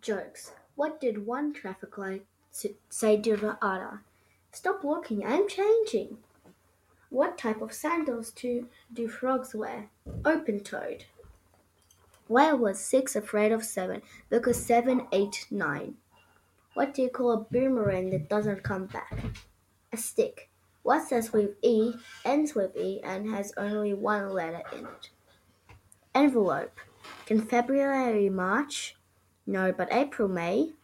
Jokes. What did one traffic light say to the other? Stop looking, I'm changing. What type of sandals do frogs wear? Open toed. Why was 6 afraid of 7? Because 7 ate 9. What do you call a boomerang that doesn't come back? A stick. What starts with E, ends with E, and has only one letter in it? Envelope. Can February March? No, but April May?